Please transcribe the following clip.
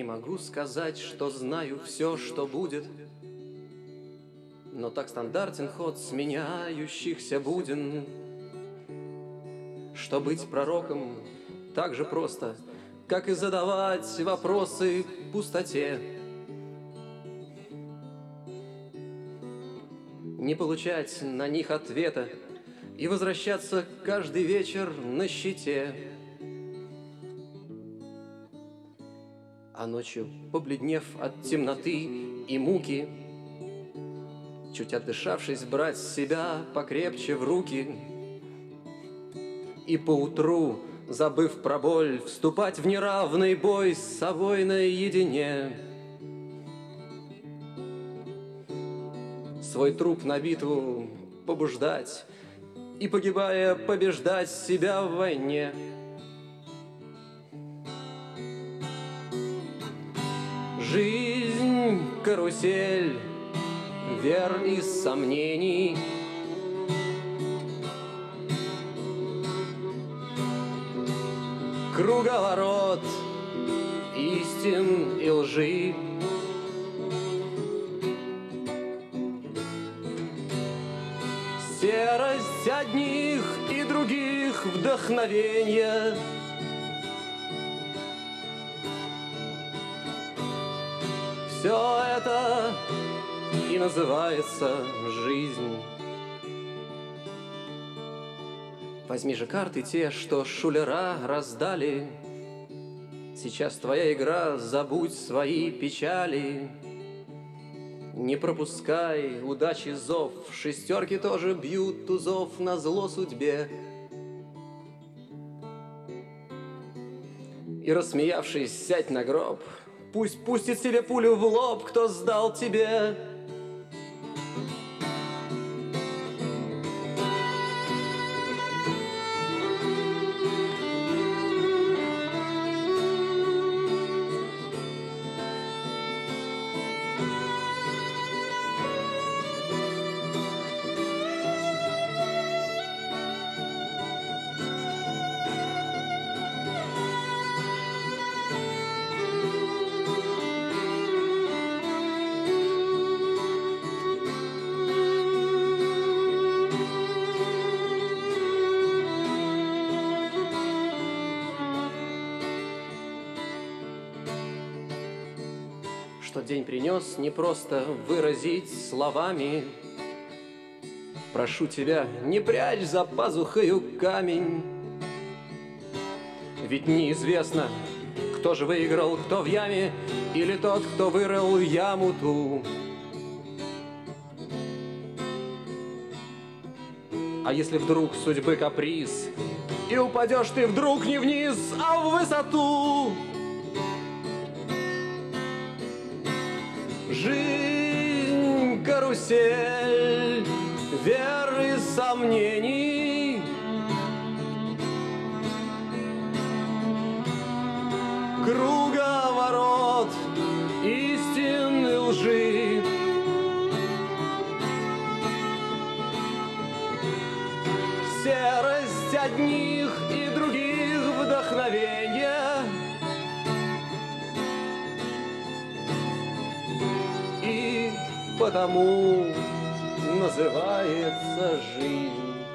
могу сказать, что знаю все, что будет, но так стандартен ход сменяющихся буден, что быть пророком так же просто, как и задавать вопросы пустоте. Не получать на них ответа и возвращаться каждый вечер на щите. А ночью, побледнев от темноты и муки, чуть отдышавшись, брать себя покрепче в руки и поутру, забыв про боль, вступать в неравный бой с собой наедине. Свой труп на битву побуждать и, погибая, побеждать себя в войне. Жизнь — карусель, вер и сомнений. Круговорот истин и лжи. Серость одних и других вдохновенья. Все это и называется жизнь. Возьми же карты те, что шулера раздали. Сейчас твоя игра, забудь свои печали. Не пропускай удачи зов, шестерки тоже бьют тузов назло судьбе. И, рассмеявшись, сядь на гроб, пусть пустит себе пулю в лоб, кто сдал тебе. Что день принес, не просто выразить словами. Прошу тебя, не прячь за пазухою камень. Ведь неизвестно, кто же выиграл, кто в яме, или тот, кто вырыл яму ту. А если вдруг судьбы каприз, и упадешь ты вдруг не вниз, а в высоту? Жизнь — карусель, вер и сомнений. Круговорот истин и лжи. Серость одних и других вдохновенья. И потому называется жизнь.